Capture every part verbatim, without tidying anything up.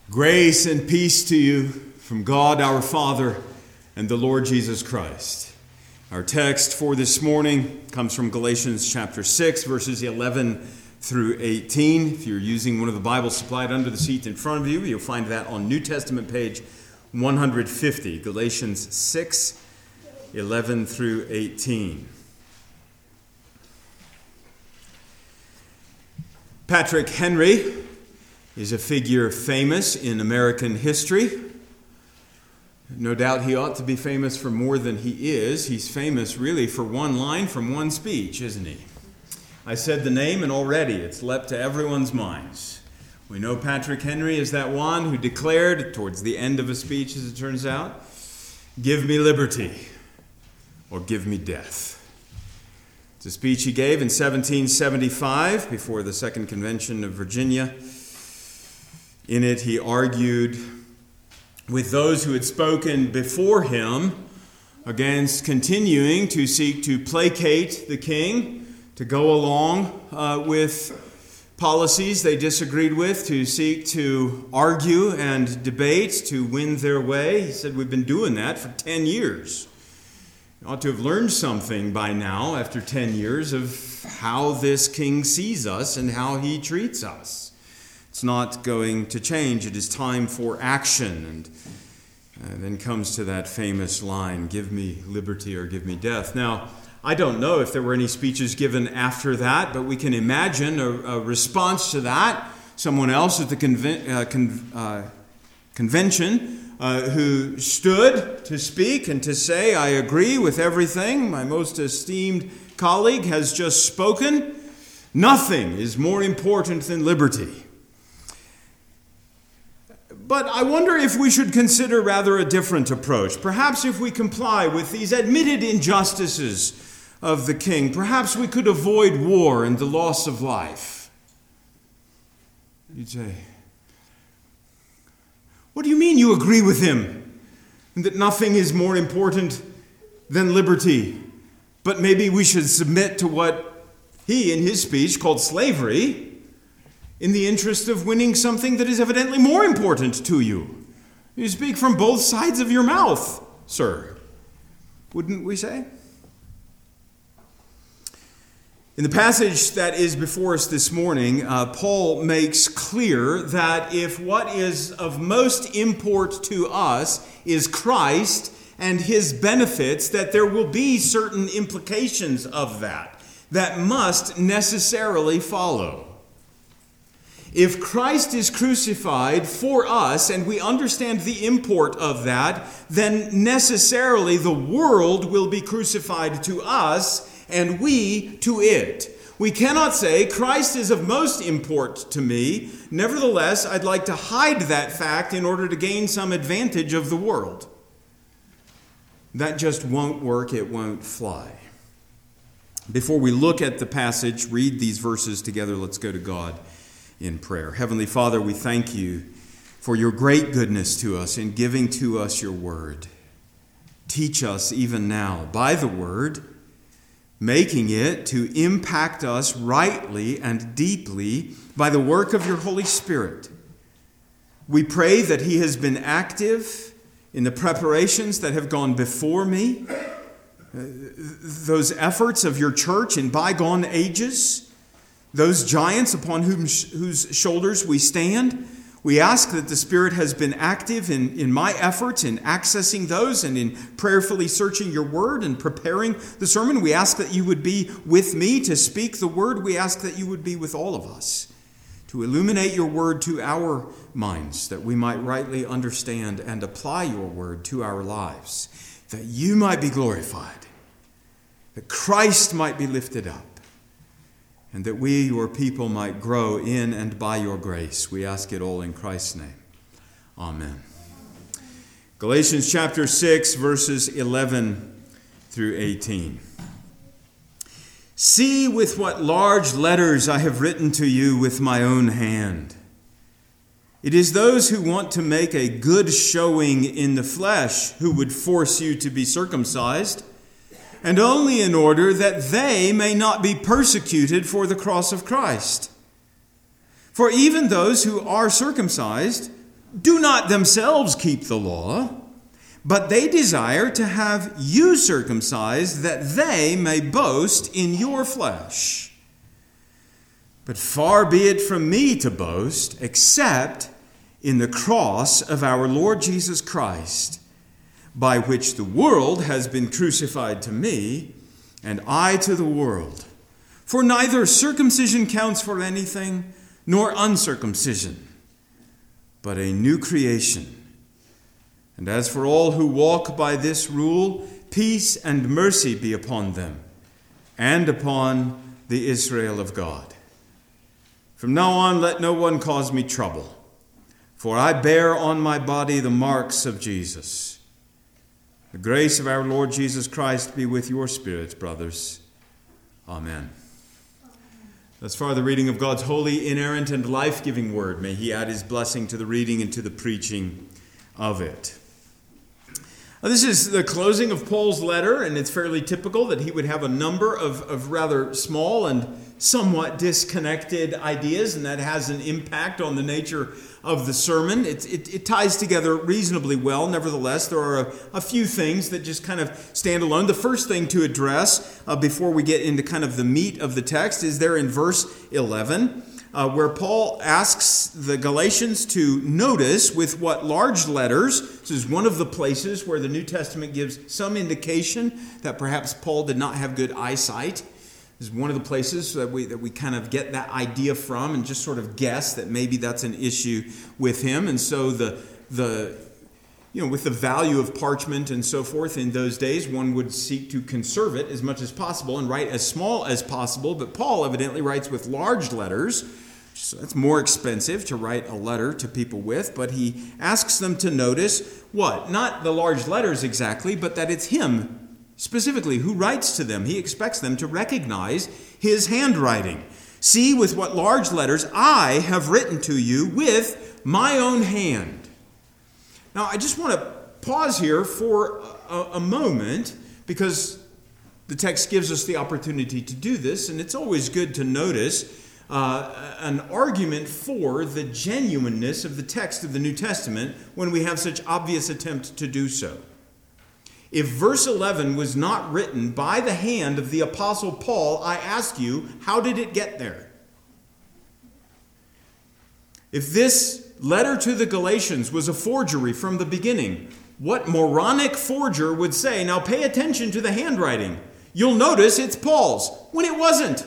Grace and peace to you from God our Father and the Lord Jesus Christ. Our text for this morning comes from Galatians chapter six, verses eleven through eighteen. If you're using one of the Bibles supplied under the seat in front of you, you'll find that on New Testament page one hundred fifty. Galatians six, eleven through eighteen. Patrick Henry is a figure famous in American history. No doubt he ought to be famous for more than he is. He's famous really for one line from one speech, isn't he? I said the name and already it's leapt to everyone's minds. We know Patrick Henry is that one who declared towards the end of a speech, as it turns out, "Give me liberty or give me death." It's a speech he gave in seventeen seventy-five before the Second Convention of Virginia. In it, he argued with those who had spoken before him against continuing to seek to placate the king, to go along uh, with policies they disagreed with, to seek to argue and debate, to win their way. He said, we've been doing that for ten years. You ought to have learned something by now, after ten years, of how this king sees us and how he treats us. It's not going to change. It is time for action. And uh, then comes to that famous line, give me liberty or give me death. Now, I don't know if there were any speeches given after that, but we can imagine a, a response to that. Someone else at the conven- uh, con- uh, convention uh, who stood to speak and to say, I agree with everything my most esteemed colleague has just spoken. Nothing is more important than liberty. But I wonder if we should consider rather a different approach. Perhaps if we comply with these admitted injustices of the king, perhaps we could avoid war and the loss of life. You'd say, what do you mean you agree with him? And that nothing is more important than liberty? But maybe we should submit to what he in his speech called slavery, in the interest of winning something that is evidently more important to you. You speak from both sides of your mouth, sir. Wouldn't we say? In the passage that is before us this morning, uh, Paul makes clear that if what is of most import to us is Christ and his benefits, that there will be certain implications of that that must necessarily follow. If Christ is crucified for us and we understand the import of that, then necessarily the world will be crucified to us and we to it. We cannot say Christ is of most import to me. Nevertheless, I'd like to hide that fact in order to gain some advantage of the world. That just won't work. It won't fly. Before we look at the passage, read these verses together, let's go to God in prayer. Heavenly Father, we thank you for your great goodness to us in giving to us your word. Teach us even now by the word, making it to impact us rightly and deeply by the work of your Holy Spirit. We pray that he has been active in the preparations that have gone before me, those efforts of your church in bygone ages, those giants upon whom, whose shoulders we stand. We ask that the Spirit has been active in, in my efforts in accessing those and in prayerfully searching your word and preparing the sermon. We ask that you would be with me to speak the word. We ask that you would be with all of us to illuminate your word to our minds, that we might rightly understand and apply your word to our lives, that you might be glorified, that Christ might be lifted up, and that we, your people, might grow in and by your grace. We ask it all in Christ's name. Amen. Galatians chapter six, verses eleven through eighteen. See with what large letters I have written to you with my own hand. It is those who want to make a good showing in the flesh who would force you to be circumcised, and only in order that they may not be persecuted for the cross of Christ. For even those who are circumcised do not themselves keep the law, but they desire to have you circumcised, that they may boast in your flesh. But far be it from me to boast, except in the cross of our Lord Jesus Christ, by which the world has been crucified to me, and I to the world. For neither circumcision counts for anything, nor uncircumcision, but a new creation. And as for all who walk by this rule, peace and mercy be upon them, and upon the Israel of God. From now on, let no one cause me trouble, for I bear on my body the marks of Jesus. The grace of our Lord Jesus Christ be with your spirits, brothers. Amen. Thus far, the reading of God's holy, inerrant, and life-giving word. May he add his blessing to the reading and to the preaching of it. Now, this is the closing of Paul's letter, and it's fairly typical that he would have a number of, of rather small and somewhat disconnected ideas, and that has an impact on the nature of the sermon. It, it, it ties together reasonably well. Nevertheless, there are a, a few things that just kind of stand alone. The first thing to address uh, before we get into kind of the meat of the text is there in verse eleven, uh, where Paul asks the Galatians to notice with what large letters. This is one of the places where the New Testament gives some indication that perhaps Paul did not have good eyesight. This is one of the places that we that we kind of get that idea from and just sort of guess that maybe that's an issue with him. And so the the you know, with the value of parchment and so forth in those days, one would seek to conserve it as much as possible and write as small as possible. But Paul evidently writes with large letters. So that's more expensive to write a letter to people with, but he asks them to notice what? Not the large letters exactly, but that it's him specifically who writes to them. He expects them to recognize his handwriting. See with what large letters I have written to you with my own hand. Now, I just want to pause here for a, a moment, because the text gives us the opportunity to do this, and it's always good to notice uh, an argument for the genuineness of the text of the New Testament when we have such obvious attempt to do so. If verse eleven was not written by the hand of the Apostle Paul, I ask you, how did it get there? If this letter to the Galatians was a forgery from the beginning, what moronic forger would say, now pay attention to the handwriting. You'll notice it's Paul's, when it wasn't.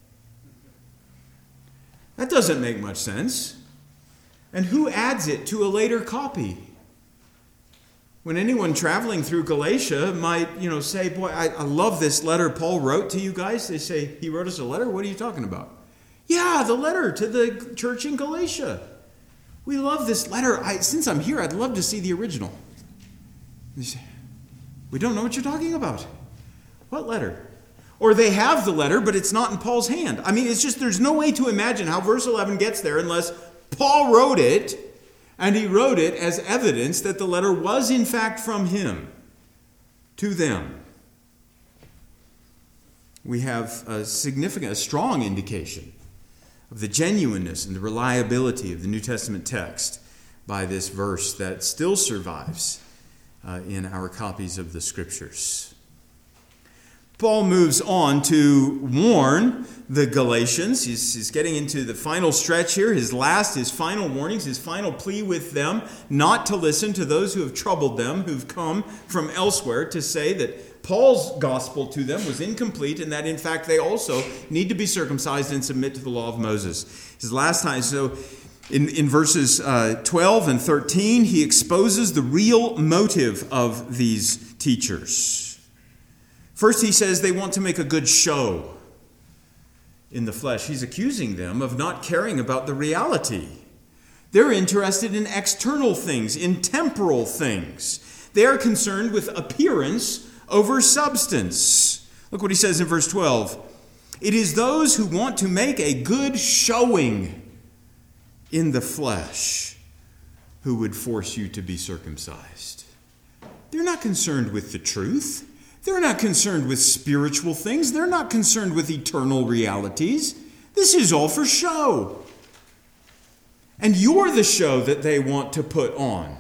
That doesn't make much sense. And who adds it to a later copy? When anyone traveling through Galatia might, you know, say, boy, I, I love this letter Paul wrote to you guys. They say, he wrote us a letter? What are you talking about? Yeah, the letter to the church in Galatia. We love this letter. I, since I'm here, I'd love to see the original. They say, we don't know what you're talking about. What letter? Or they have the letter, but it's not in Paul's hand. I mean, it's just, there's no way to imagine how verse eleven gets there unless Paul wrote it, and he wrote it as evidence that the letter was in fact from him to them. We have a significant, a strong indication of the genuineness and the reliability of the New Testament text by this verse that still survives uh, in our copies of the Scriptures. Paul moves on to warn the Galatians. He's, he's getting into the final stretch here, his last, his final warnings, his final plea with them not to listen to those who have troubled them, who've come from elsewhere to say that Paul's gospel to them was incomplete and that in fact they also need to be circumcised and submit to the law of Moses. His last time, so in, in verses uh, twelve and thirteen, he exposes the real motive of these teachers. First, he says they want to make a good show in the flesh. He's accusing them of not caring about the reality. They're interested in external things, in temporal things. They are concerned with appearance over substance. Look what he says in verse twelve. It is those who want to make a good showing in the flesh who would force you to be circumcised. They're not concerned with the truth. They're not concerned with spiritual things. They're not concerned with eternal realities. This is all for show. And you're the show that they want to put on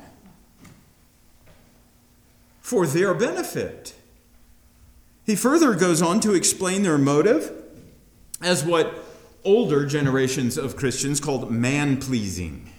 for their benefit. He further goes on to explain their motive as what older generations of Christians called man-pleasing.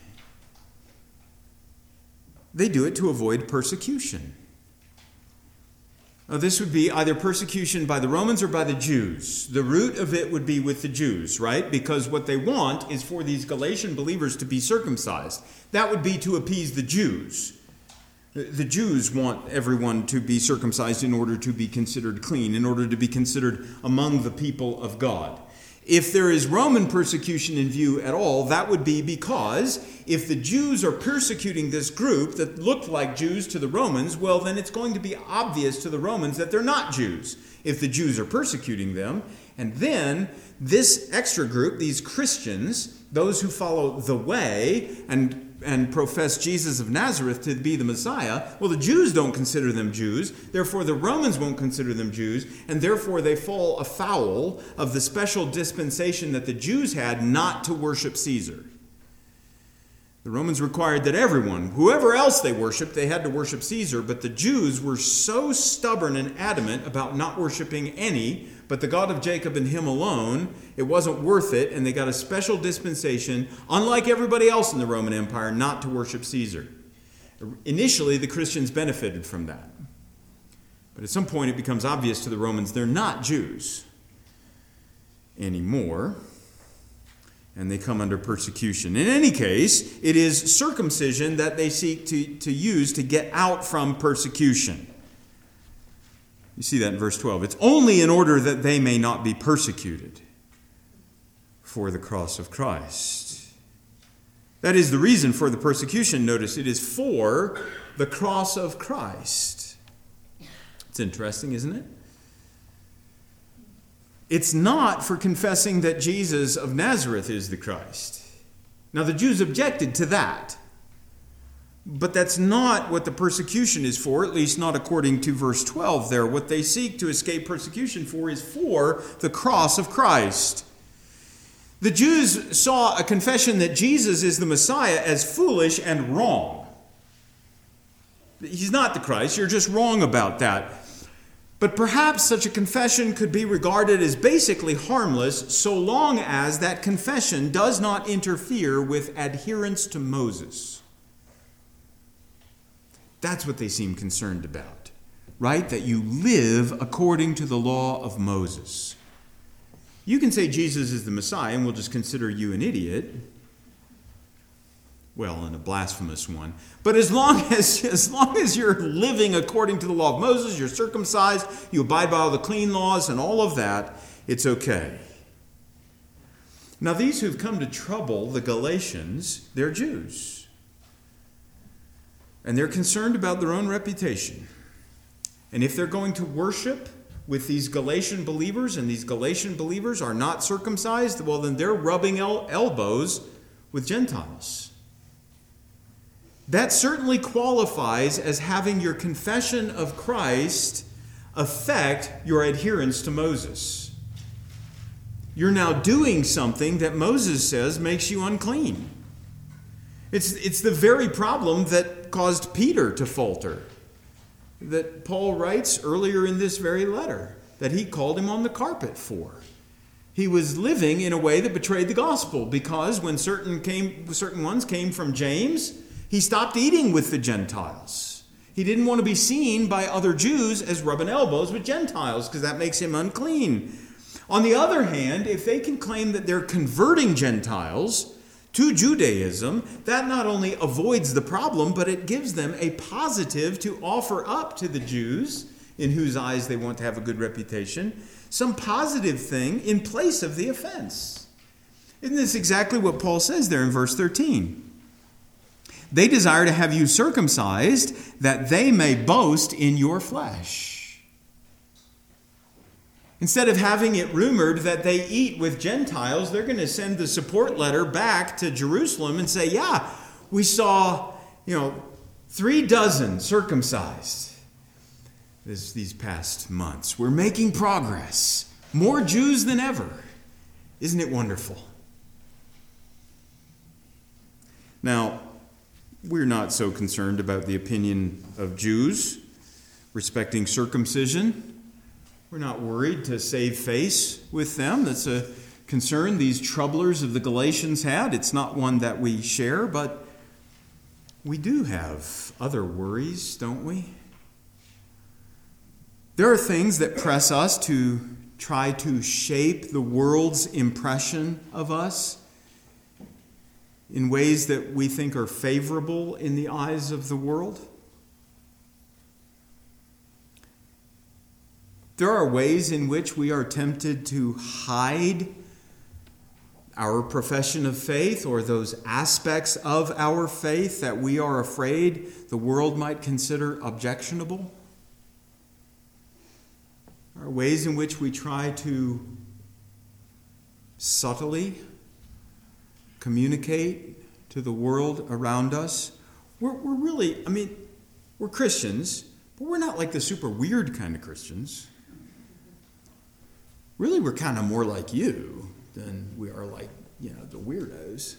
They do it to avoid persecution. Now, this would be either persecution by the Romans or by the Jews. The root of it would be with the Jews, right? Because what they want is for these Galatian believers to be circumcised. That would be to appease the Jews. The Jews want everyone to be circumcised in order to be considered clean, in order to be considered among the people of God. If there is Roman persecution in view at all, that would be because if the Jews are persecuting this group that looked like Jews to the Romans, well, then it's going to be obvious to the Romans that they're not Jews if the Jews are persecuting them. And then this extra group, these Christians, those who follow the way and and profess Jesus of Nazareth to be the Messiah, well, the Jews don't consider them Jews, therefore the Romans won't consider them Jews, and therefore they fall afoul of the special dispensation that the Jews had not to worship Caesar. The Romans required that everyone, whoever else they worshiped, they had to worship Caesar, but the Jews were so stubborn and adamant about not worshiping any but the God of Jacob and him alone, it wasn't worth it, and they got a special dispensation, unlike everybody else in the Roman Empire, not to worship Caesar. Initially, the Christians benefited from that. But at some point, it becomes obvious to the Romans they're not Jews anymore, and they come under persecution. In any case, it is circumcision that they seek to, to use to get out from persecution. You see that in verse twelve. It's only in order that they may not be persecuted for the cross of Christ. That is the reason for the persecution. Notice it is for the cross of Christ. It's interesting, isn't it? It's not for confessing that Jesus of Nazareth is the Christ. Now, the Jews objected to that. But that's not what the persecution is for, at least not according to verse twelve there. What they seek to escape persecution for is for the cross of Christ. The Jews saw a confession that Jesus is the Messiah as foolish and wrong. He's not the Christ, you're just wrong about that. But perhaps such a confession could be regarded as basically harmless so long as that confession does not interfere with adherence to Moses. That's what they seem concerned about, right? That you live according to the law of Moses. You can say Jesus is the Messiah and we'll just consider you an idiot. Well, and a blasphemous one. But as long as, as long as you're living according to the law of Moses, you're circumcised, you abide by all the clean laws and all of that, it's okay. Now, these who've come to trouble the Galatians, they're Jews. And they're concerned about their own reputation. And if they're going to worship with these Galatian believers, and these Galatian believers are not circumcised, well, then they're rubbing el- elbows with Gentiles. That certainly qualifies as having your confession of Christ affect your adherence to Moses. You're now doing something that Moses says makes you unclean. It's, it's the very problem that caused Peter to falter, that Paul writes earlier in this very letter, that he called him on the carpet for. He was living in a way that betrayed the gospel, because when certain came, certain ones came from James, he stopped eating with the Gentiles. He didn't want to be seen by other Jews as rubbing elbows with Gentiles, because that makes him unclean. On the other hand, if they can claim that they're converting Gentiles to Judaism, that not only avoids the problem, but it gives them a positive to offer up to the Jews, in whose eyes they want to have a good reputation, some positive thing in place of the offense. Isn't this exactly what Paul says there in verse thirteen? They desire to have you circumcised, that they may boast in your flesh. Instead of having it rumored that they eat with Gentiles, they're going to send the support letter back to Jerusalem and say, yeah, we saw, you know, three dozen circumcised this, these past months. We're making progress. More Jews than ever. Isn't it wonderful? Now, we're not so concerned about the opinion of Jews respecting circumcision. We're not worried to save face with them. That's a concern these troublers of the Galatians had. It's not one that we share, but we do have other worries, don't we? There are things that press us to try to shape the world's impression of us in ways that we think are favorable in the eyes of the world. There are ways in which we are tempted to hide our profession of faith or those aspects of our faith that we are afraid the world might consider objectionable. There are ways in which we try to subtly communicate to the world around us. We're, we're really, I mean, we're Christians, but we're not like the super weird kind of Christians. Really, we're kind of more like you than we are like, you know, the weirdos.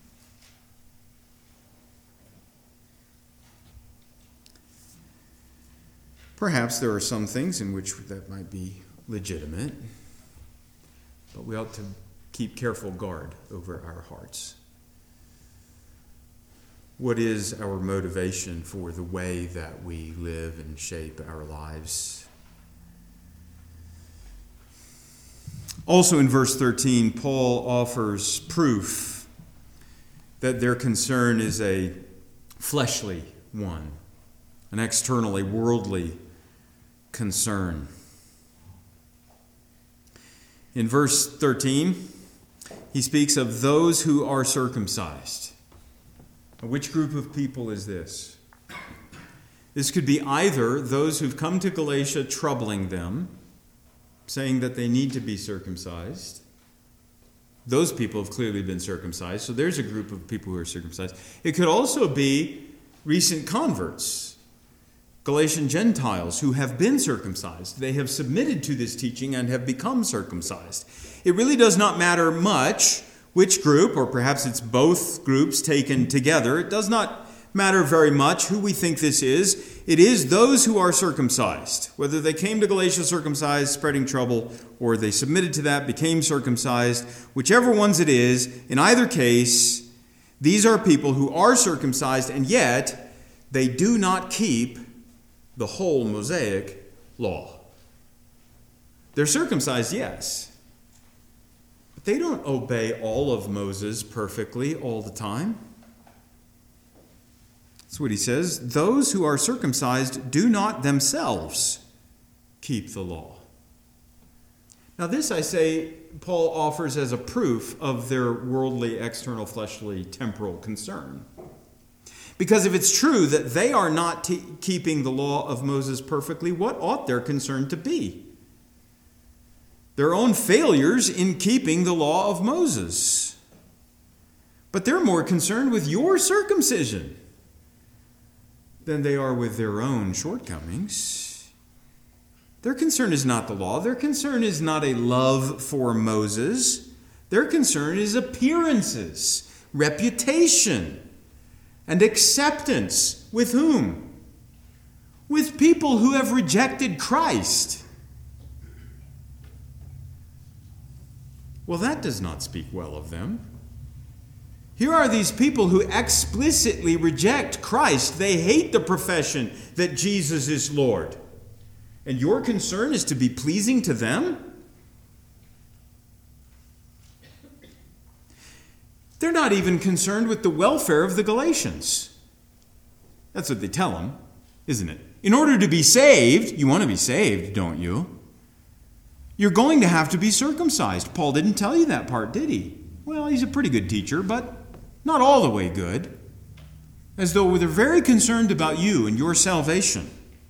Perhaps there are some things in which that might be legitimate, but we ought to keep careful guard over our hearts. What is our motivation for the way that we live and shape our lives? Also in verse thirteen, Paul offers proof that their concern is a fleshly one, an external, a worldly concern. In verse thirteen, he speaks of those who are circumcised. Which group of people is this? This could be either those who've come to Galatia troubling them, saying that they need to be circumcised. Those people have clearly been circumcised, so there's a group of people who are circumcised. It could also be recent converts, Galatian Gentiles who have been circumcised. They have submitted to this teaching and have become circumcised. It really does not matter much which group, or perhaps it's both groups taken together. It does not matter very much who we think this is. It is those who are circumcised. Whether they came to Galatia circumcised, spreading trouble, or they submitted to that, became circumcised, whichever ones it is, in either case, these are people who are circumcised, and yet they do not keep the whole Mosaic law. They're circumcised, yes. But they don't obey all of Moses perfectly all the time. That's what he says. Those who are circumcised do not themselves keep the law. Now this, I say, Paul offers as a proof of their worldly, external, fleshly, temporal concern. Because if it's true that they are not t- keeping the law of Moses perfectly, what ought their concern to be? Their own failures in keeping the law of Moses. But they're more concerned with your circumcision than they are with their own shortcomings. Their concern is not the law. Their concern is not a love for Moses. Their concern is appearances, reputation, and acceptance. With whom? With people who have rejected Christ. Well, that does not speak well of them. Here are these people who explicitly reject Christ. They hate the profession that Jesus is Lord. And your concern is to be pleasing to them? They're not even concerned with the welfare of the Galatians. That's what they tell them, isn't it? In order to be saved, you want to be saved, don't you? You're going to have to be circumcised. Paul didn't tell you that part, did he? Well, he's a pretty good teacher, but not all the way good. As though they're very concerned about you and your salvation.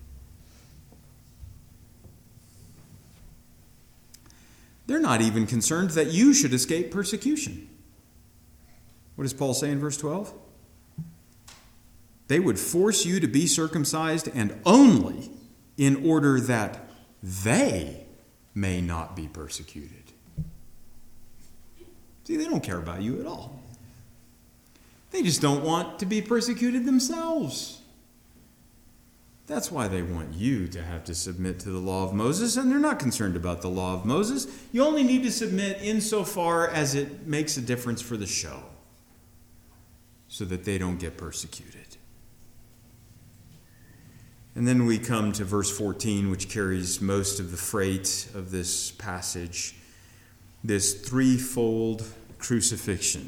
They're not even concerned that you should escape persecution. What does Paul say in verse twelve? They would force you to be circumcised, and only in order that they may not be persecuted. See, they don't care about you at all. They just don't want to be persecuted themselves. That's why they want you to have to submit to the law of Moses, and they're not concerned about the law of Moses. You only need to submit insofar as it makes a difference for the show, so that they don't get persecuted. And then we come to verse fourteen, which carries most of the freight of this passage, this threefold crucifixion.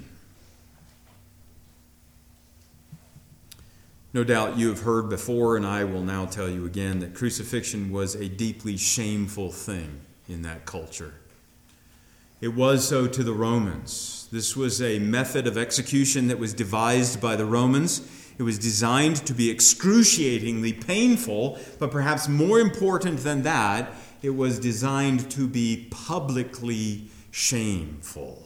No doubt you have heard before, and I will now tell you again, that crucifixion was a deeply shameful thing in that culture. It was so to the Romans. This was a method of execution that was devised by the Romans. It was designed to be excruciatingly painful, but perhaps more important than that, it was designed to be publicly shameful.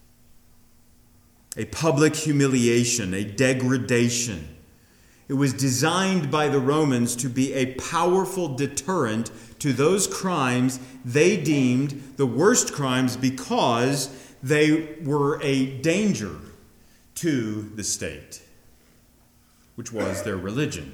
A public humiliation, a degradation. It was designed by the Romans to be a powerful deterrent to those crimes they deemed the worst crimes because they were a danger to the state, which was their religion.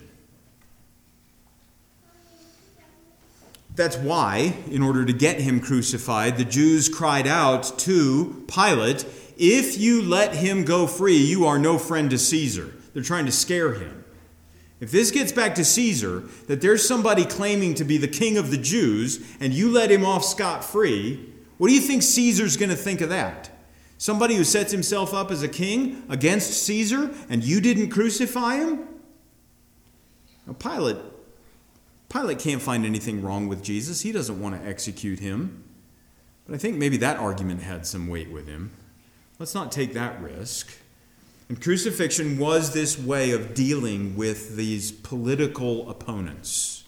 That's why, in order to get him crucified, the Jews cried out to Pilate, "If you let him go free, you are no friend to Caesar." They're trying to scare him. If this gets back to Caesar, that there's somebody claiming to be the king of the Jews, and you let him off scot-free, what do you think Caesar's going to think of that? Somebody who sets himself up as a king against Caesar, and you didn't crucify him? Now, Pilate, Pilate can't find anything wrong with Jesus. He doesn't want to execute him. But I think maybe that argument had some weight with him. Let's not take that risk. And crucifixion was this way of dealing with these political opponents.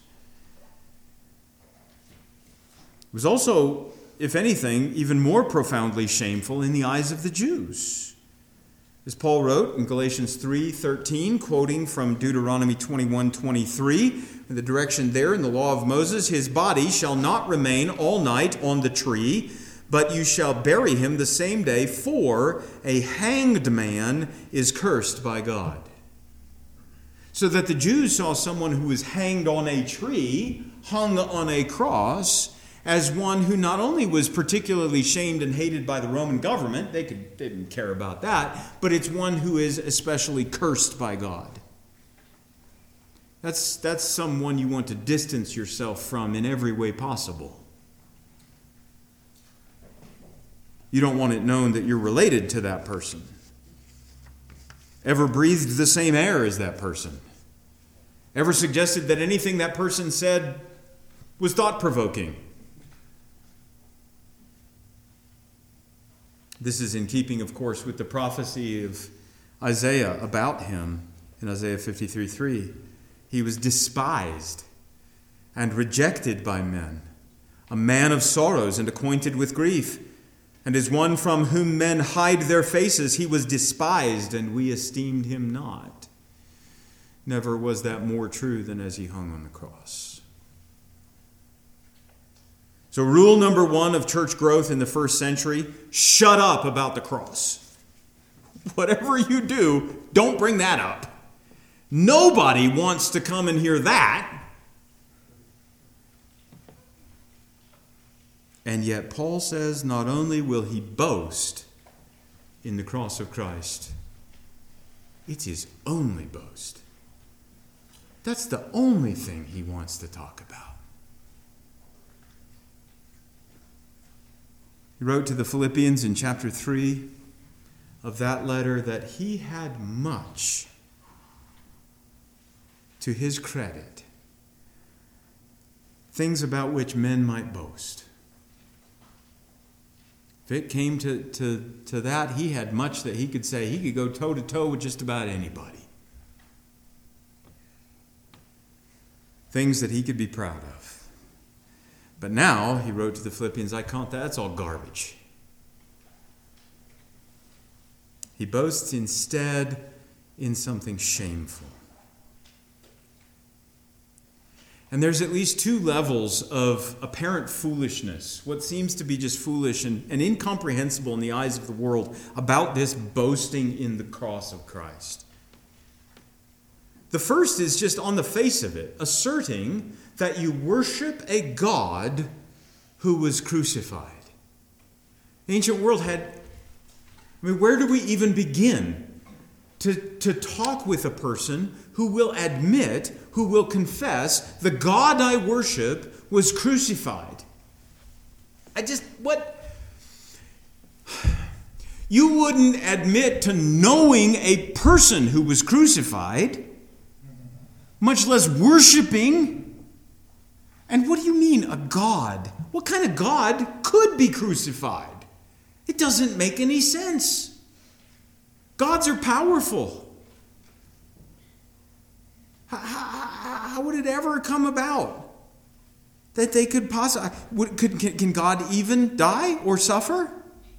It was also, if anything, even more profoundly shameful in the eyes of the Jews. As Paul wrote in Galatians three thirteen, quoting from Deuteronomy twenty-one twenty-three, the direction there in the law of Moses, "His body shall not remain all night on the tree, but you shall bury him the same day, for a hanged man is cursed by God." So that the Jews saw someone who was hanged on a tree, hung on a cross, as one who not only was particularly shamed and hated by the Roman government, they, could, they didn't care about that, but it's one who is especially cursed by God. That's, that's someone you want to distance yourself from in every way possible. You don't want it known that you're related to that person. Ever breathed the same air as that person? Ever suggested that anything that person said was thought-provoking? This is in keeping, of course, with the prophecy of Isaiah about him in Isaiah fifty-three three. He was despised and rejected by men, a man of sorrows and acquainted with grief. And as one from whom men hide their faces, he was despised, and we esteemed him not. Never was that more true than as he hung on the cross. So rule number one of church growth in the first century, shut up about the cross. Whatever you do, don't bring that up. Nobody wants to come and hear that. And yet Paul says not only will he boast in the cross of Christ, it's his only boast. That's the only thing he wants to talk about. He wrote to the Philippians in chapter three of that letter that he had much to his credit, things about which men might boast. If it came to, to, to that, he had much that he could say. He could go toe-to-toe with just about anybody. Things that he could be proud of. But now, he wrote to the Philippians, I count that, that's all garbage. He boasts instead in something shameful. And there's at least two levels of apparent foolishness, what seems to be just foolish and, and incomprehensible in the eyes of the world about this boasting in the cross of Christ. The first is just on the face of it, asserting that you worship a God who was crucified. The ancient world had, I mean, where do we even begin to, to talk with a person who will admit, who will confess, the God I worship was crucified? I just, what? You wouldn't admit to knowing a person who was crucified, much less worshiping. And what do you mean, a God? What kind of God could be crucified? It doesn't make any sense. Gods are powerful. How, how, how would it ever come about that they could possibly... Could, can, can God even die or suffer?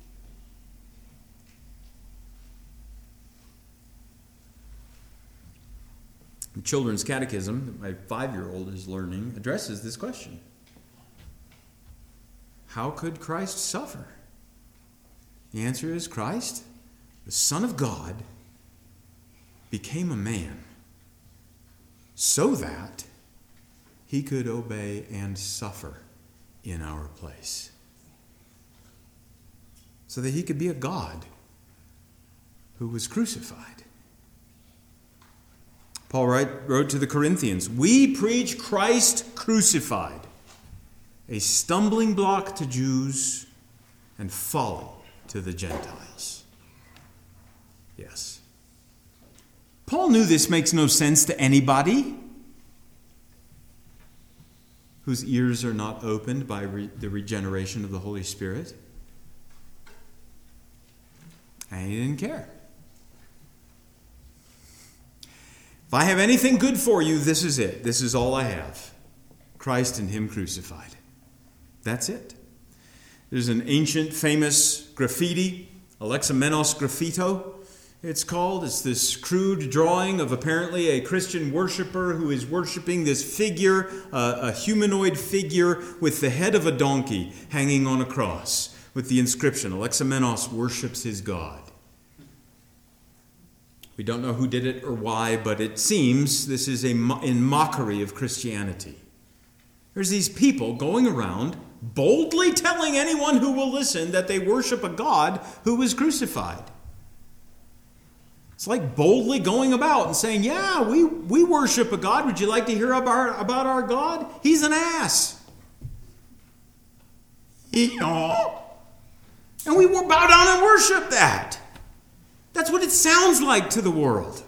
The Children's Catechism that my five-year-old is learning addresses this question. How could Christ suffer? The answer is Christ, the Son of God, became a man so that he could obey and suffer in our place. So that he could be a God who was crucified. Paul wrote to the Corinthians, "We preach Christ crucified, a stumbling block to Jews and folly to the Gentiles." Yes. Paul knew this makes no sense to anybody whose ears are not opened by re- the regeneration of the Holy Spirit. And he didn't care. If I have anything good for you, this is it. This is all I have. Christ and him crucified. That's it. There's an ancient famous graffiti, Alexamenos graffito, it's called. It's this crude drawing of apparently a Christian worshiper who is worshiping this figure, uh, a humanoid figure with the head of a donkey hanging on a cross with the inscription, Alexamenos worships his God. We don't know who did it or why, but it seems this is a mo- in mockery of Christianity. There's these people going around boldly telling anyone who will listen that they worship a God who was crucified. It's like boldly going about and saying, yeah, we, we worship a God. Would you like to hear about our, about our God? He's an ass. And we bow down and worship that. That's what it sounds like to the world.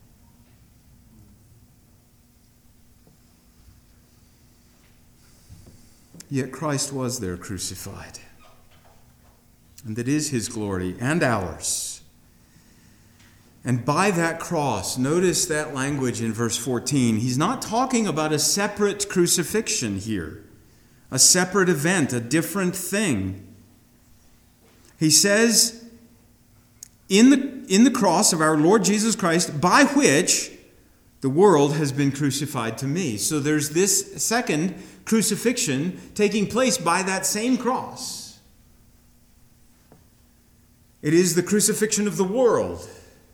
Yet Christ was there crucified. And that is his glory and ours. And by that cross, notice that language in verse fourteen. He's not talking about a separate crucifixion here, a separate event, a different thing. He says, in the, in the cross of our Lord Jesus Christ, by which the world has been crucified to me. So there's this second crucifixion taking place by that same cross. It is the crucifixion of the world.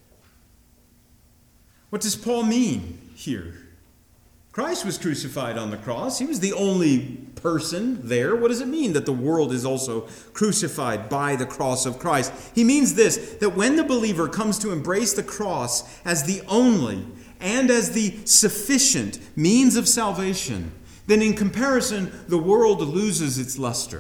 What does Paul mean here? Christ was crucified on the cross. He was the only person there. What does it mean that the world is also crucified by the cross of Christ? He means this, that when the believer comes to embrace the cross as the only and as the sufficient means of salvation, then in comparison, the world loses its luster.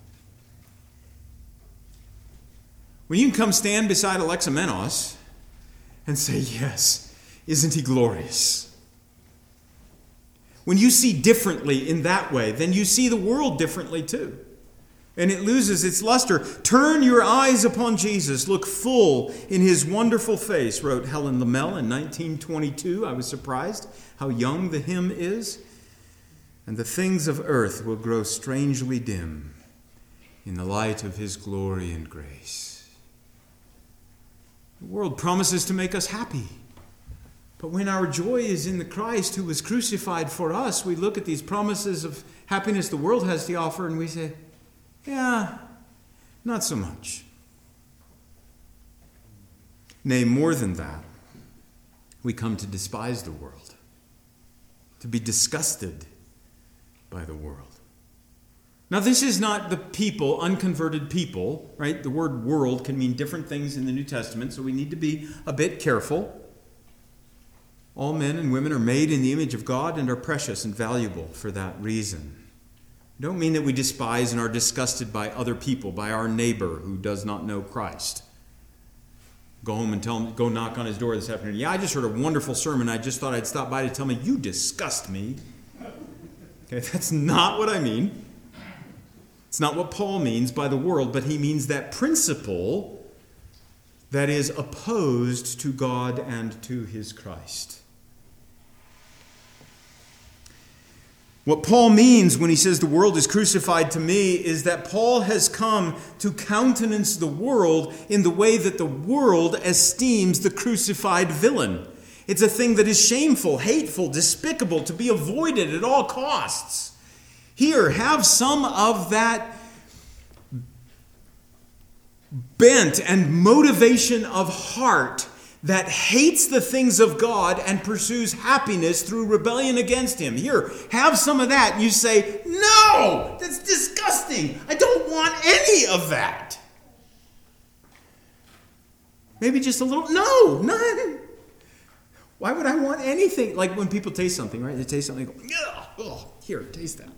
When you can come stand beside Alexamenos and say, yes, isn't he glorious? When you see differently in that way, then you see the world differently too. And it loses its luster. Turn your eyes upon Jesus. Look full in his wonderful face, wrote Helen Lamell in nineteen twenty-two. I was surprised how young the hymn is. And the things of earth will grow strangely dim in the light of his glory and grace. The world promises to make us happy. But when our joy is in the Christ who was crucified for us, we look at these promises of happiness the world has to offer and we say, yeah, not so much. Nay, more than that, we come to despise the world, to be disgusted by the world. Now, this is not the people, unconverted people, right? The word world can mean different things in the New Testament, so we need to be a bit careful. All men and women are made in the image of God and are precious and valuable for that reason. I don't mean that we despise and are disgusted by other people, by our neighbor who does not know Christ. Go home and tell him, go knock on his door this afternoon. Yeah, I just heard a wonderful sermon. I just thought I'd stop by to tell me, you disgust me. Okay, that's not what I mean. It's not what Paul means by the world, but he means that principle that is opposed to God and to his Christ. What Paul means when he says the world is crucified to me is that Paul has come to countenance the world in the way that the world esteems the crucified villain. It's a thing that is shameful, hateful, despicable, to be avoided at all costs. Here, have some of that bent and motivation of heart that hates the things of God and pursues happiness through rebellion against him. Here, have some of that. You say, no, that's disgusting. I don't want any of that. Maybe just a little, no, none. Why would I want anything? Like when people taste something, right? They taste something, they go, yeah, oh, here, taste that.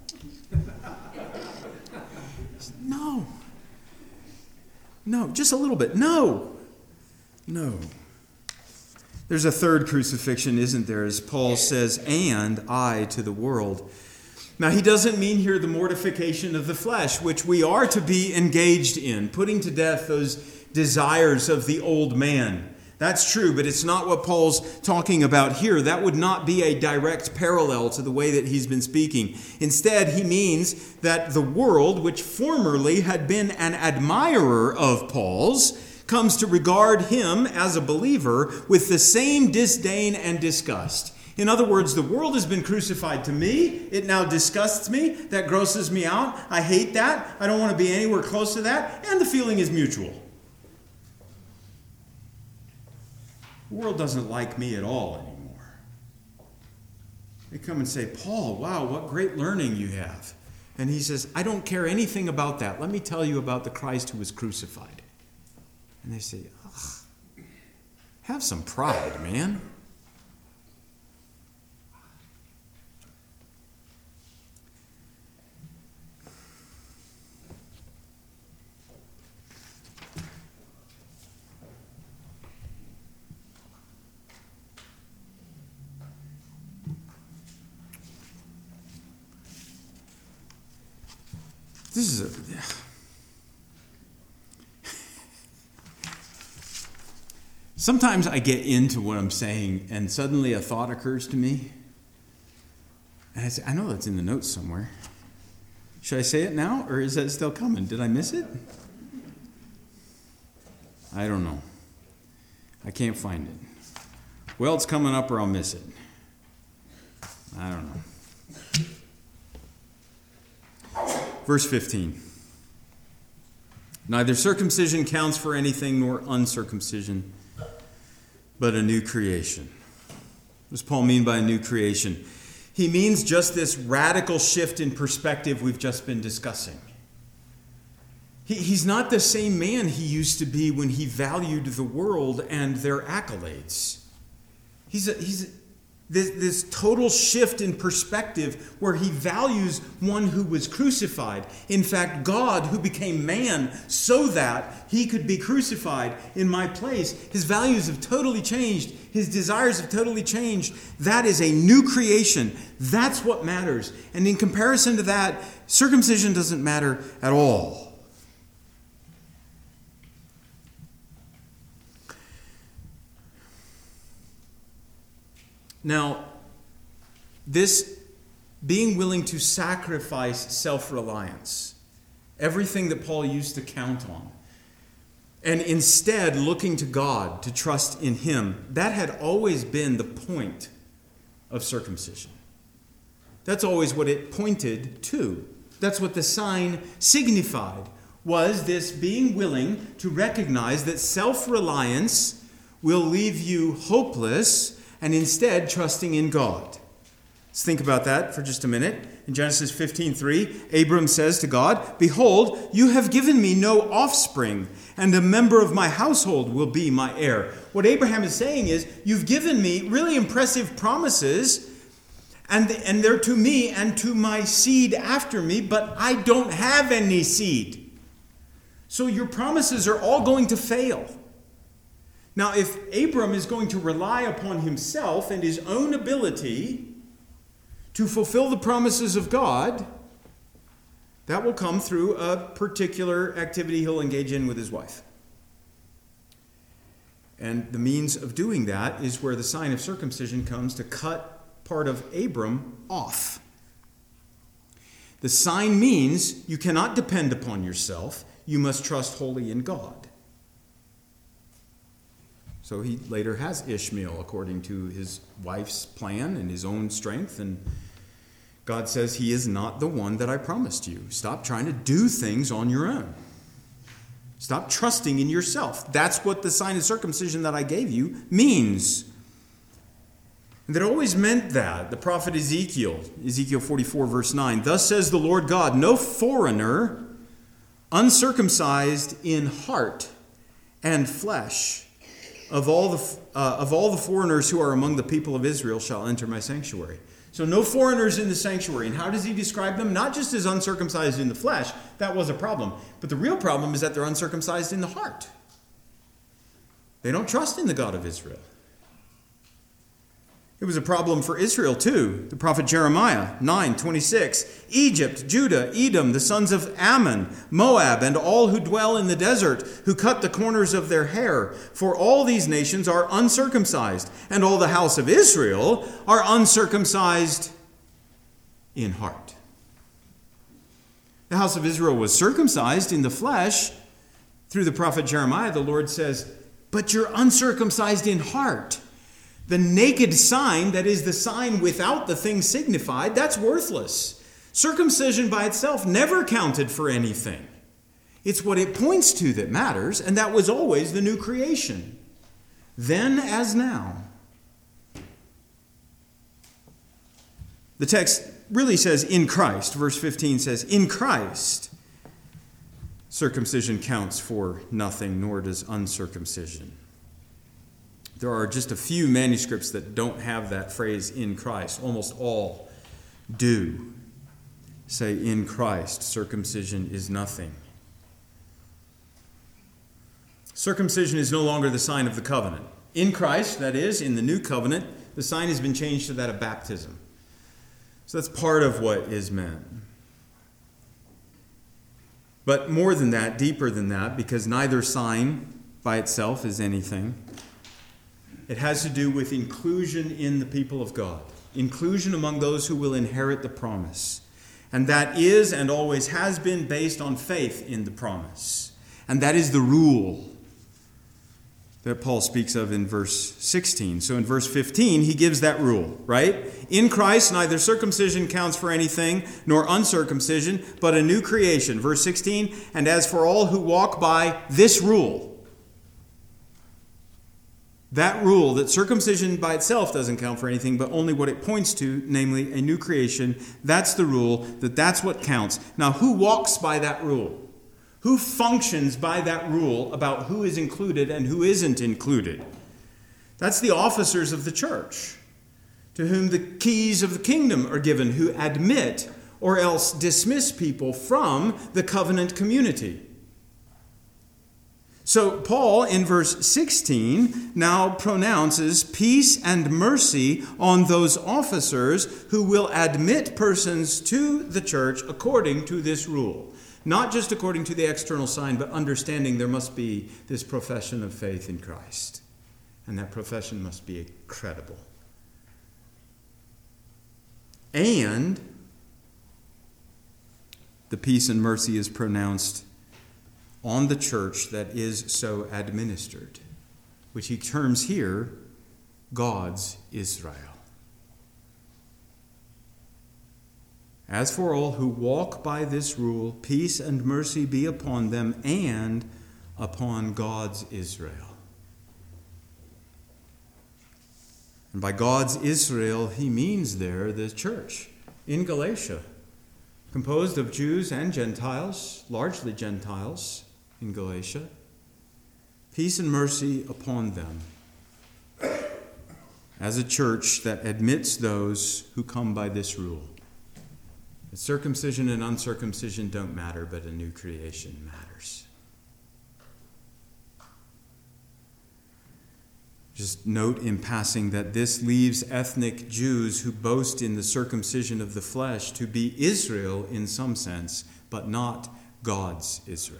No. No, just a little bit. No. No. There's a third crucifixion, isn't there? As Paul says, and I to the world. Now, he doesn't mean here the mortification of the flesh, which we are to be engaged in, putting to death those desires of the old man. That's true, but it's not what Paul's talking about here. That would not be a direct parallel to the way that he's been speaking. Instead, he means that the world, which formerly had been an admirer of Paul's, comes to regard him as a believer with the same disdain and disgust. In other words, the world has been crucified to me. It now disgusts me. That grosses me out. I hate that. I don't want to be anywhere close to that. And the feeling is mutual. The world doesn't like me at all anymore. They come and say, Paul, wow, what great learning you have. And he says, I don't care anything about that. Let me tell you about the Christ who was crucified. And they say, ugh, have some pride, man. This is a... Sometimes I get into what I'm saying and suddenly a thought occurs to me. And I say, I know that's in the notes somewhere. Should I say it now or is that still coming? Did I miss it? I don't know. I can't find it. Well, it's coming up or I'll miss it. I don't know. Verse fifteen. Neither circumcision counts for anything nor uncircumcision, but a new creation. What does Paul mean by a new creation? He means just this radical shift in perspective we've just been discussing. He, he's not the same man he used to be when he valued the world and their accolades. He's a, he's a, This, this total shift in perspective where he values one who was crucified. In fact, God who became man so that he could be crucified in my place. His values have totally changed. His desires have totally changed. That is a new creation. That's what matters. And in comparison to that, circumcision doesn't matter at all. Now, this being willing to sacrifice self-reliance, everything that Paul used to count on, and instead looking to God to trust in him. That had always been the point of circumcision. That's always what it pointed to. That's what the sign signified, was this being willing to recognize that self-reliance will leave you hopeless and instead trusting in God. Let's think about that for just a minute. In Genesis fifteen three, Abram says to God, "Behold, you have given me no offspring, and a member of my household will be my heir." What Abraham is saying is, you've given me really impressive promises, and, and they're to me and to my seed after me, but I don't have any seed. So your promises are all going to fail. Now, if Abram is going to rely upon himself and his own ability to fulfill the promises of God, that will come through a particular activity he'll engage in with his wife. And the means of doing that is where the sign of circumcision comes to cut part of Abram off. The sign means you cannot depend upon yourself. You must trust wholly in God. So he later has Ishmael according to his wife's plan and his own strength. And God says, he is not the one that I promised you. Stop trying to do things on your own. Stop trusting in yourself. That's what the sign of circumcision that I gave you means. And that always meant that. The prophet Ezekiel, Ezekiel forty-four verse nine, "Thus says the Lord God, no foreigner uncircumcised in heart and flesh of all the uh, of all the foreigners who are among the people of Israel shall enter my sanctuary." So no foreigners in the sanctuary. And how does he describe them? Not just as uncircumcised in the flesh. That was a problem. But the real problem is that they're uncircumcised in the heart. They don't trust in the God of Israel. It was a problem for Israel too. The prophet Jeremiah nine twenty-six, "Egypt, Judah, Edom, the sons of Ammon, Moab, and all who dwell in the desert, who cut the corners of their hair. For all these nations are uncircumcised, and all the house of Israel are uncircumcised in heart." The house of Israel was circumcised in the flesh. Through the prophet Jeremiah, the Lord says, "But you're uncircumcised in heart." The naked sign, that is the sign without the thing signified, that's worthless. Circumcision by itself never counted for anything. It's what it points to that matters, and that was always the new creation, then as now. The text really says in Christ. Verse fifteen says, "In Christ, circumcision counts for nothing, nor does uncircumcision." There are just a few manuscripts that don't have that phrase "in Christ." Almost all do say "in Christ, circumcision is nothing." Circumcision is no longer the sign of the covenant. In Christ, that is, in the new covenant, the sign has been changed to that of baptism. So that's part of what is meant. But more than that, deeper than that, because neither sign by itself is anything, it has to do with inclusion in the people of God. Inclusion among those who will inherit the promise. And that is and always has been based on faith in the promise. And that is the rule that Paul speaks of in verse sixteen. So in verse fifteen, he gives that rule, right? In Christ, neither circumcision counts for anything, nor uncircumcision, but a new creation. Verse sixteen, "And as for all who walk by this rule," that rule, that circumcision by itself doesn't count for anything, but only what it points to, namely a new creation, that's the rule, that that's what counts. Now, who walks by that rule? Who functions by that rule about who is included and who isn't included? That's the officers of the church, to whom the keys of the kingdom are given, who admit or else dismiss people from the covenant community. So Paul, in verse sixteen, now pronounces peace and mercy on those officers who will admit persons to the church according to this rule. Not just according to the external sign, but understanding there must be this profession of faith in Christ. And that profession must be credible. And the peace and mercy is pronounced on the church that is so administered, which he terms here God's Israel. As for all who walk by this rule, peace and mercy be upon them and upon God's Israel. And by God's Israel, he means there the church in Galatia, composed of Jews and Gentiles, largely Gentiles in Galatia. Peace and mercy upon them as a church that admits those who come by this rule. That circumcision and uncircumcision don't matter, but a new creation matters. Just note in passing that this leaves ethnic Jews who boast in the circumcision of the flesh to be Israel in some sense, but not God's Israel.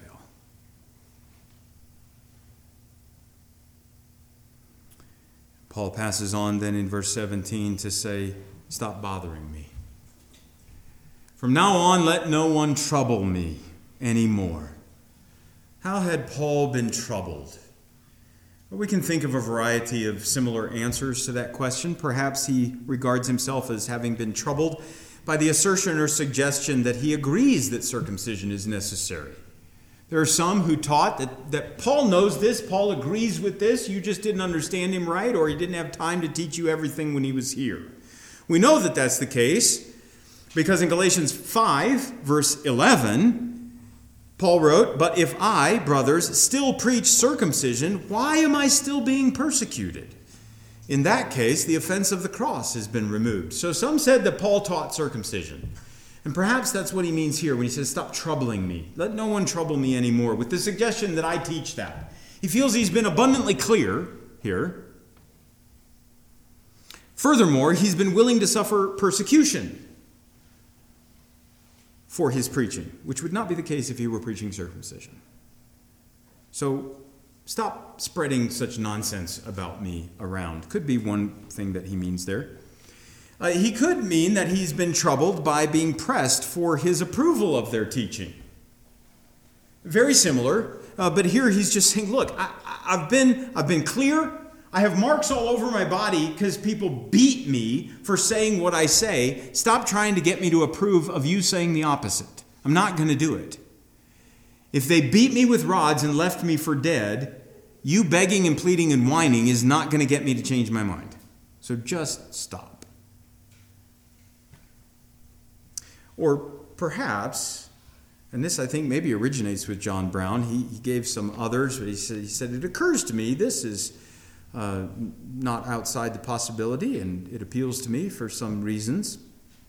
Paul passes on then in verse seventeen to say, stop bothering me. From now on, let no one trouble me anymore. How had Paul been troubled? Well, we can think of a variety of similar answers to that question. Perhaps he regards himself as having been troubled by the assertion or suggestion that he agrees that circumcision is necessary. There are some who taught that, that Paul knows this, Paul agrees with this, you just didn't understand him right, or he didn't have time to teach you everything when he was here. We know that that's the case because in Galatians five, verse eleven, Paul wrote, "But if I, brothers, still preach circumcision, why am I still being persecuted? In that case, the offense of the cross has been removed." So some said that Paul taught circumcision. And perhaps that's what he means here when he says, stop troubling me. Let no one trouble me anymore, with the suggestion that I teach that. He feels he's been abundantly clear here. Furthermore, he's been willing to suffer persecution for his preaching, which would not be the case if he were preaching circumcision. So stop spreading such nonsense about me around. Could be one thing that he means there. Uh, he could mean that he's been troubled by being pressed for his approval of their teaching. Very similar, uh, but here he's just saying, look, I, I've been, I've been clear. I have marks all over my body because people beat me for saying what I say. Stop trying to get me to approve of you saying the opposite. I'm not going to do it. If they beat me with rods and left me for dead, you begging and pleading and whining is not going to get me to change my mind. So just stop. Or perhaps, and this I think maybe originates with John Brown, he, he gave some others, but he said, he said, it occurs to me this is uh, not outside the possibility, and it appeals to me for some reasons.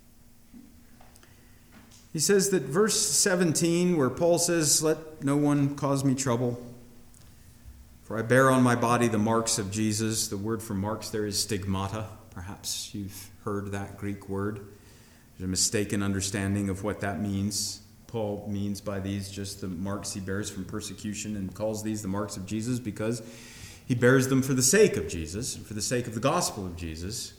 He says that verse seventeen, where Paul says, let no one cause me trouble, for I bear on my body the marks of Jesus. The word for marks there is stigmata. Perhaps you've heard that Greek word. There's a mistaken understanding of what that means. Paul means by these just the marks he bears from persecution and calls these the marks of Jesus because he bears them for the sake of Jesus and for the sake of the gospel of Jesus.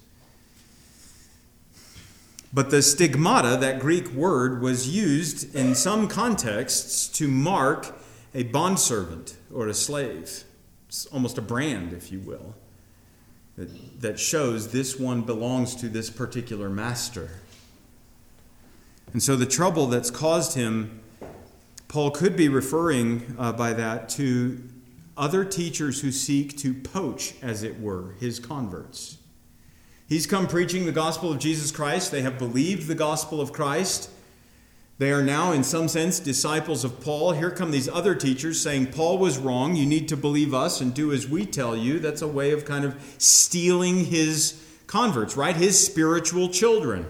But the stigmata, that Greek word, was used in some contexts to mark a bondservant or a slave. It's almost a brand, if you will, that, that shows this one belongs to this particular master. And so the trouble that's caused him, Paul could be referring uh, by that to other teachers who seek to poach, as it were, his converts. He's come preaching the gospel of Jesus Christ. They have believed the gospel of Christ. They are now, in some sense, disciples of Paul. Here come these other teachers saying, Paul was wrong. You need to believe us and do as we tell you. That's a way of kind of stealing his converts, right? His spiritual children.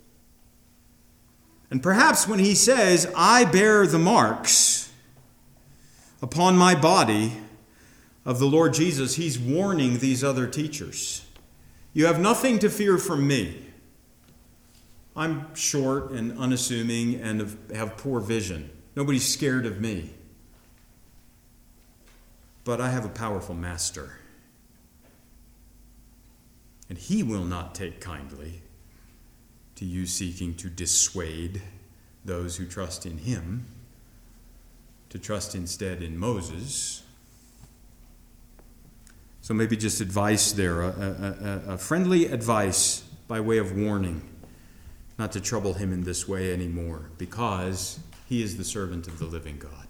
And perhaps when he says, I bear the marks upon my body of the Lord Jesus, he's warning these other teachers. You have nothing to fear from me. I'm short and unassuming and have poor vision. Nobody's scared of me. But I have a powerful master. And he will not take kindly to you seeking to dissuade those who trust in him to trust instead in Moses. So maybe just advice there, a, a, a, a friendly advice by way of warning, not to trouble him in this way anymore, because he is the servant of the living God.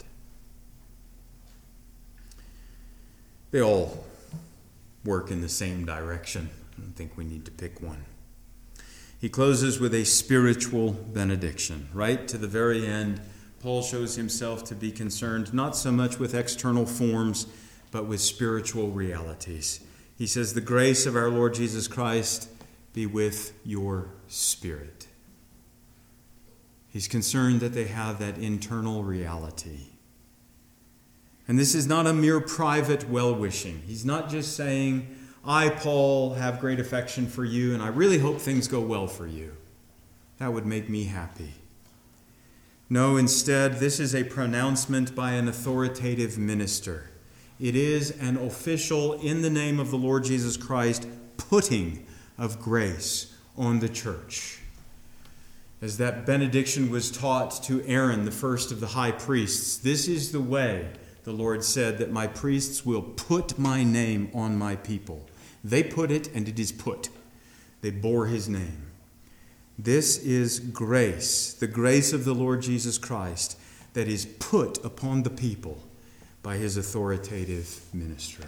They all work in the same direction. I don't think we need to pick one. He closes with a spiritual benediction. Right to the very end, Paul shows himself to be concerned not so much with external forms, but with spiritual realities. He says, the grace of our Lord Jesus Christ be with your spirit. He's concerned that they have that internal reality. And this is not a mere private well-wishing. He's not just saying, I, Paul, have great affection for you, and I really hope things go well for you. That would make me happy. No, instead, this is a pronouncement by an authoritative minister. It is an official, in the name of the Lord Jesus Christ, putting of grace on the church. As that benediction was taught to Aaron, the first of the high priests, this is the way, the Lord said, that my priests will put my name on my people. They put it, and it is put. They bore his name. This is grace, the grace of the Lord Jesus Christ, that is put upon the people by his authoritative minister,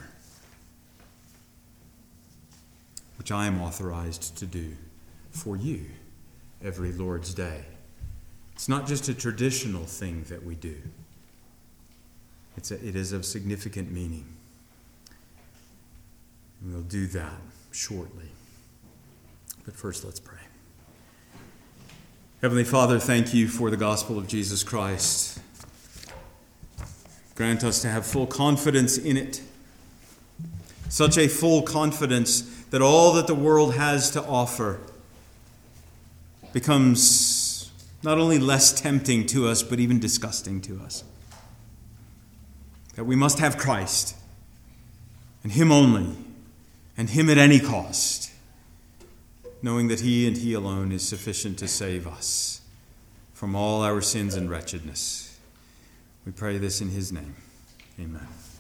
which I am authorized to do for you every Lord's Day. It's not just a traditional thing that we do. It's a, it is of significant meaning. And we'll do that shortly. But first, let's pray. Heavenly Father, thank you for the gospel of Jesus Christ. Grant us to have full confidence in it. Such a full confidence that all that the world has to offer becomes not only less tempting to us, but even disgusting to us. That we must have Christ, and him only, and him at any cost, knowing that he and he alone is sufficient to save us from all our sins and wretchedness. We pray this in his name. Amen.